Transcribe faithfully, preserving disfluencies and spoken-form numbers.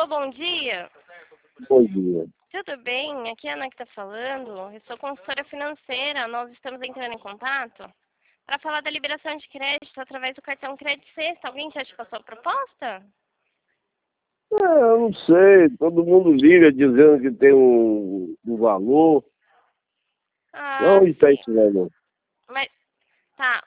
Alô, bom dia. Bom dia. Tudo bem? Aqui é a Ana que está falando. Eu sou consultora financeira. Nós estamos entrando em contato para falar da liberação de crédito através do cartão Crédito Sexta. Alguém já te passou a proposta? É, eu não sei, todo mundo liga dizendo que tem um, um valor. Ah, Onde está sim. esse valor? Mas, tá.